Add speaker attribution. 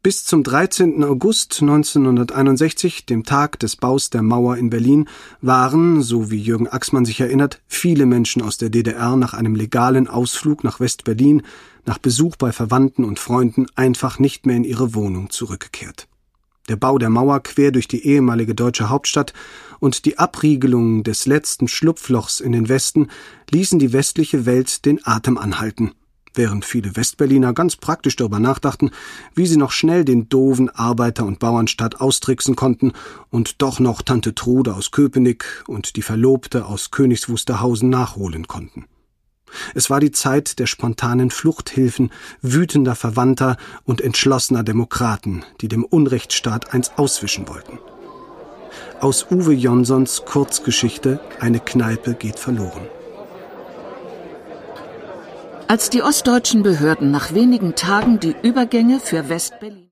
Speaker 1: Bis zum 13. August 1961, dem Tag des Baus der Mauer in Berlin, waren, so wie Jürgen Axmann sich erinnert, viele Menschen aus der DDR nach einem legalen Ausflug nach West-Berlin, nach Besuch bei Verwandten und Freunden einfach nicht mehr in ihre Wohnung zurückgekehrt. Der Bau der Mauer quer durch die ehemalige deutsche Hauptstadt und die Abriegelung des letzten Schlupflochs in den Westen ließen die westliche Welt den Atem anhalten, während viele Westberliner ganz praktisch darüber nachdachten, wie sie noch schnell den doofen Arbeiter- und Bauernstaat austricksen konnten und doch noch Tante Trude aus Köpenick und die Verlobte aus Königs Wusterhausen nachholen konnten. Es war die Zeit der spontanen Fluchthilfen, wütender Verwandter und entschlossener Demokraten, die dem Unrechtsstaat eins auswischen wollten. Aus Uwe Jonsons Kurzgeschichte »Eine Kneipe geht verloren«.
Speaker 2: Als die ostdeutschen Behörden nach wenigen Tagen die Übergänge für West-Berlin